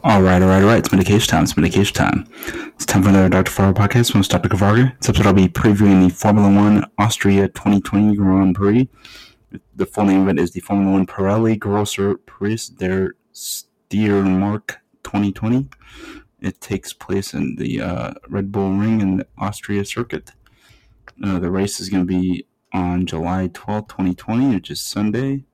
All right. It's medication time. It's time for another Dr. Fargo podcast. I'm Dr. Kavarga. This episode I'll be previewing the Formula One Austria 2020 Grand Prix. The full name of it is the Formula One Pirelli Grosser Preis der Steiermark 2020. It takes place in the Red Bull Ring in the Austria circuit. The race is going to be on July 12th, 2020, which is Sunday.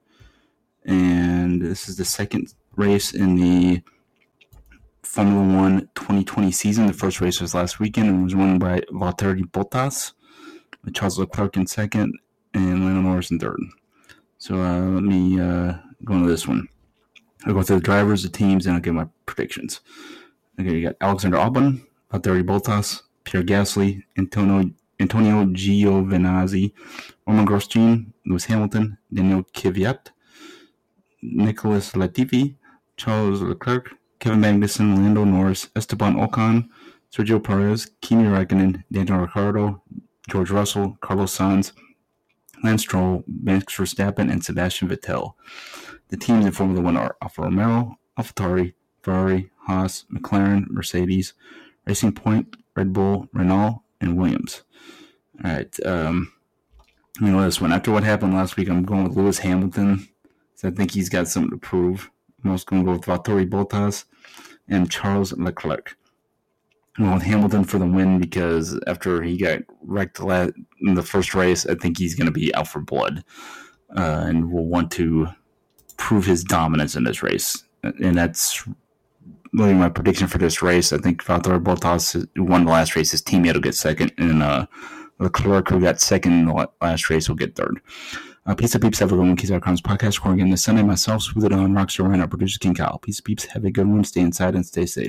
And this is the second race in the Formula One 2020 season. The first race was last weekend and was won by Valtteri Bottas, with Charles Leclerc in second and Lando Norris in third. So let me go into this one. I'll go through the drivers, the teams, and I'll give my predictions. Okay, you got Alexander Albon, Valtteri Bottas, Pierre Gasly, Antonio Giovinazzi, Romain Grosjean, Lewis Hamilton, Daniel Kvyat, Nicholas Latifi, Charles Leclerc, Kevin Magnussen, Lando Norris, Esteban Ocon, Sergio Perez, Kimi Räikkönen, Daniel Ricciardo, George Russell, Carlos Sainz, Lance Stroll, Max Verstappen, and Sebastian Vettel. The teams in Formula One are Alfa Romeo, AlphaTauri, Ferrari, Haas, McLaren, Mercedes, Racing Point, Red Bull, Renault, and Williams. All right, this one. After what happened last week, I'm going with Lewis Hamilton. So I think he's got something to prove. I'm also going to go with Valtteri Bottas and Charles Leclerc. I'm going with Hamilton for the win because after he got wrecked in the first race, I think he's going to be out for blood and will want to prove his dominance in this race. And that's really my prediction for this race. I think Valtteri Bottas won the last race. His teammate will get second, and Leclerc, who got second in the last race, will get third. Peace out, peeps. Have a good one. Keys.com's podcast recording again this Sunday. Myself, Smooth It On, Rockstar Ryan, our producer, King Kyle. Peace, peeps. Have a good one. Stay inside and stay safe.